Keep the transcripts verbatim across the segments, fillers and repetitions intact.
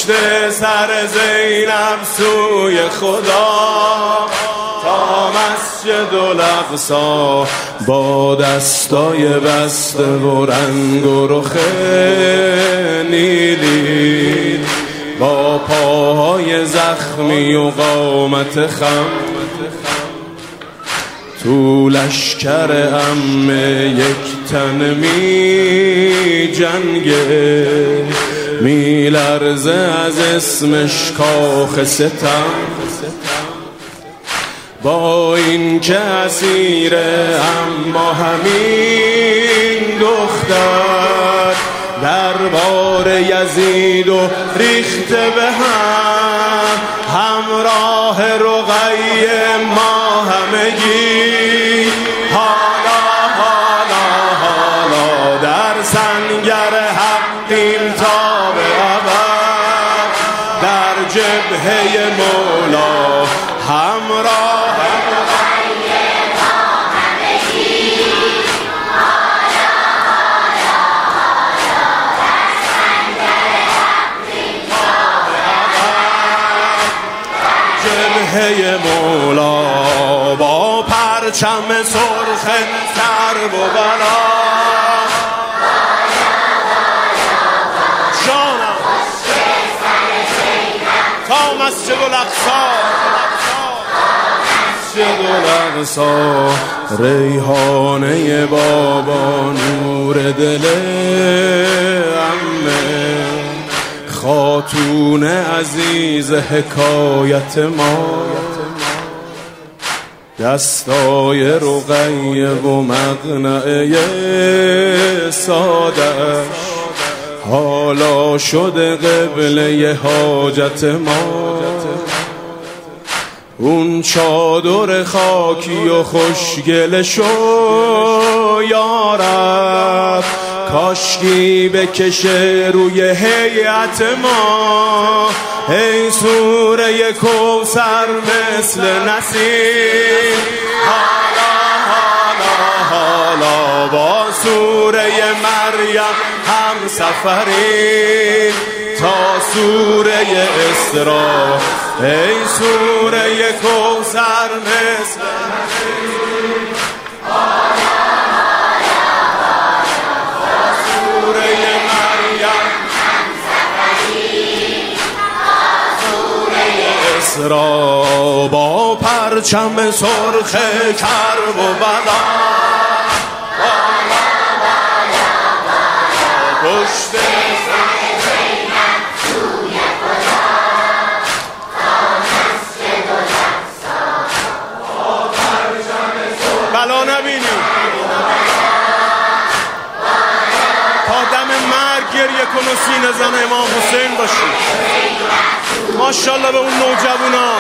پشت سر زینب سوی خدا تا مسجد الاقصی با دستای بسته و رنگ و رخ نیلی با پاهای زخمی و قامت خم تو لشکر عمه یک تن می جنگه می لرزه از اسمش کاخ ستم با این که اسیر اما همین دختر دربار یزید و ریخته به هم همراه رقیه ما همگی حالا حالا حالا در سنگر حقیم تا به ابد در جبهه مولا همراه جبهه مولا با پرچم سرخ کرب و بلا جانم تا مسجد الاقصی مسجد الاقصی ریحانه بابا نور دل عمه خاتون عزیز حکایت ما دستای رقیه و مقنعه سادش حالا شده قبله حاجت ما اون چادر خاکی و خوشگل شو یارب کاشکی بکشه روی هیئت ما ای سوره کوثر مثل نسیم حالا حالا حالا با سوره مریم هم سفری تا سوره اسراء ای سوره کوثر مثل نسیم را با پرچم سرخ کرب و بلا پشت سر زینب سوی خدا تا مسجد الاقصی با پرچم سرخ بلا نبینی تا دم مرگ گریه کن و سینه زن امام حسین باشی ماشاءالله به اون نوجوانا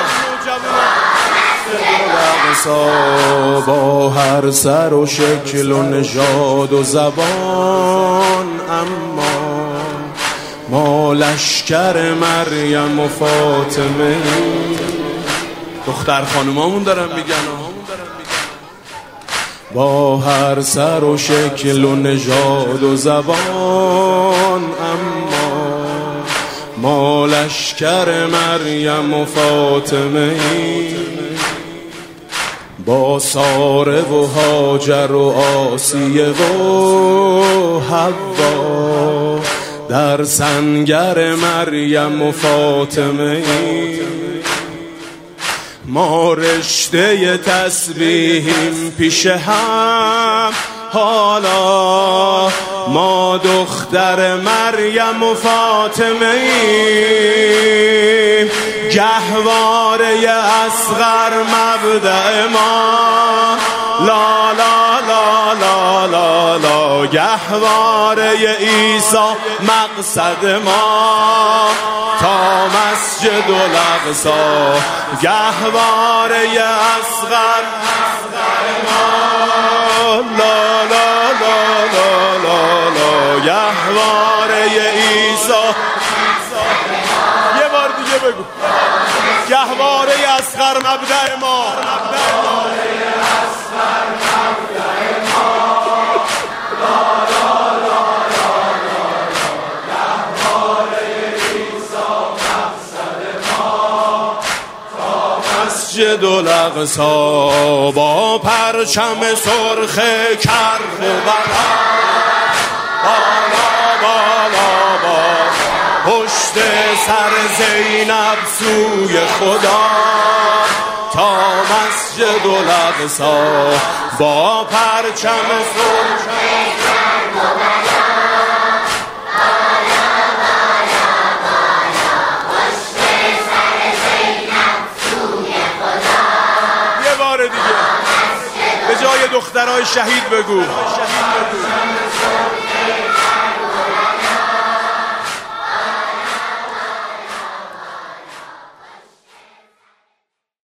با هر سر و شکل و نژاد و زبان اما ما لشکر مریم و فاطمه دختر خانومامون دارن میگن با هر سر و شکل و نژاد و زبان اما ما لشکر مریم و فاطمه با ساره و هاجر و آسیه و حوا در سنگر مریم و فاطمه ما رشته تسبیحیم پیش هم حالا ما دختر مریم و فاطمه ایم گهواره اصغر مبدأ ما لا لا لا لا لا لا گهواره عیسی مقصد ما تا مسجد الاقصی گهواره اصغر مبدأ ما لا لا لا لا لا لا گهواره عیسی یه بار دیگه بگو گهواره اصغر مبدأ ما مسجد الاقصی با پرچم سرخ کرخ بالا بالا بالا بالا پشت سر زینب سوی خدا تا مسجد الاقصی با پرچم سرخ کرخ بالا دیگه به جای دخترای شهید بگو